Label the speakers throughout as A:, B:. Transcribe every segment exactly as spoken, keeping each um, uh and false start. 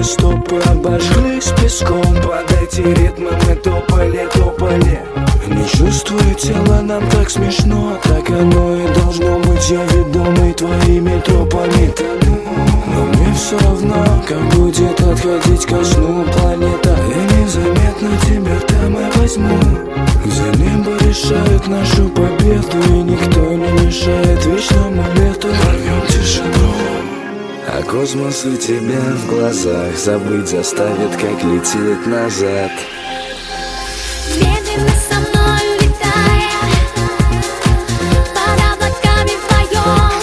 A: стопы обожглись песком. Под эти ритмы мы топали, топали. Не чувствую тела, нам так смешно. Так оно и должно быть, я ведомый твоими тропами тону. Но мне все равно, как будет отходить ко сну планета. И незаметно тебя там и возьму, где небо решает нашу победу, и никто не мешает вечному лету. Рвем тишину, а космос у тебя в глазах забыть заставит, как летит назад.
B: Медленно со мною летай, под облаками вдвоем,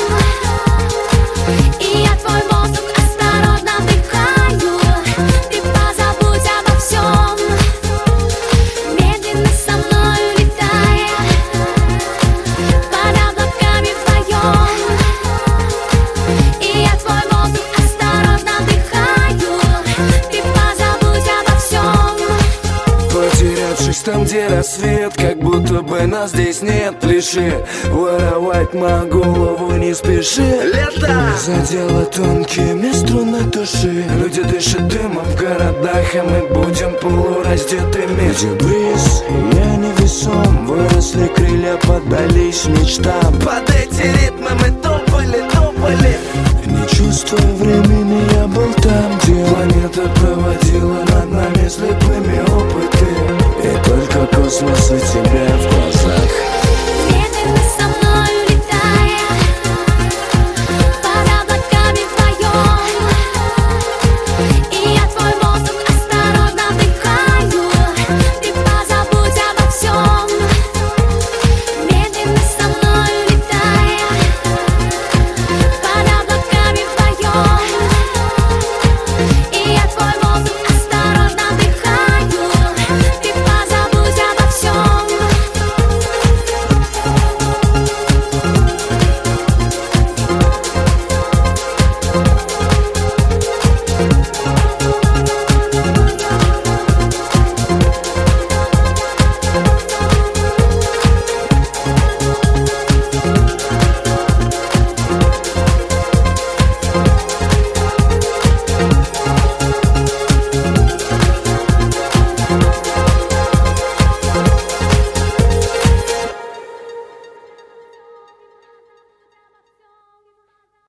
B: и я твой воздух осторожно вдыхаю. Ты позабудь обо всем. Медленно со мною летай, под облаками вдвоем, и я твой воздух осторожно вдыхаю. Ты позабудь обо всем.
A: Потерявшись там, где рассвет, как будто бы нас здесь нет. Пляши, воровать мою голову, не спеши. Лето задело тонкими струны души. Люди дышат дымом в городах, а мы будем полураздетыми. Где бриз, и я невесом, выросли крылья, поддались мечтам. Под эти ритмы мы топали, топали. Не чувствуя времени, я был там, где планета проводила над нами слепыми опыты. И только космос у тебя в